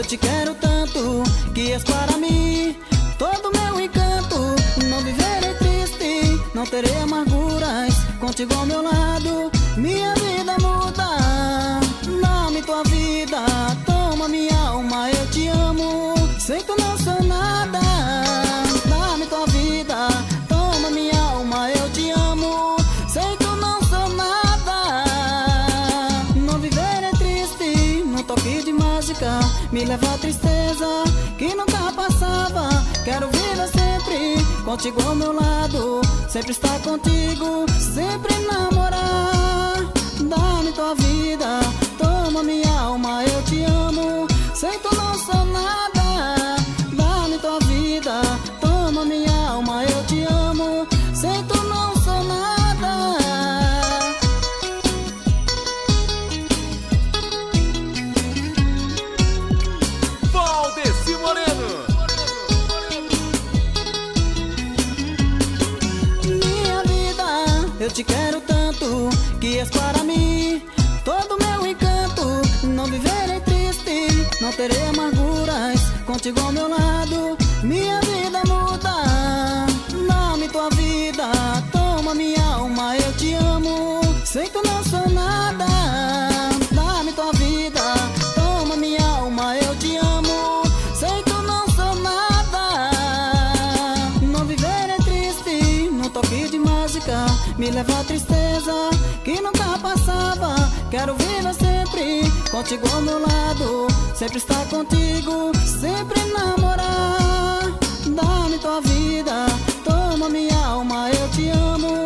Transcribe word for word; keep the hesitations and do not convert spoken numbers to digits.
Eu te quero tanto que és para mim todo meu encanto. Não viverei triste, não terei amarguras. Contigo ao meu lado, minha vida muda. Dá-me tua vida, toma minha alma, eu te amo. Sei que eu não sou nada. Dá-me tua vida, toma minha alma, eu te amo. Sei que eu não sou nada. Não viver é triste, num toque de mágica me leva a tristeza que nunca passava. Quero viver sempre contigo ao meu lado, sempre estar contigo, sempre namorar. Dá-me tua vida, toma minha alma, eu te amo. Sei que eu não sou nada. Dá-me tua vida, toma minha alma, eu te amo. Sei que eu não sou nada. Valdeci Moreno. Minha vida, eu te quero tanto que és para mim todo meu encanto. Não viverei triste, não terei amarguras. Contigo ao meu lado, minha vida muda. Dá-me tua vida, toma minha alma, eu te amo. Sei que eu não sou nada. Dá-me tua vida, toma minha alma, eu te amo. Sei que eu não sou nada. Não viver é triste, num toque de mágica me leva a tristeza que nunca passava. Quero viver sempre contigo ao meu lado, sempre estar contigo, sempre namorar. Dá-me tua vida, toma minha alma, eu te amo.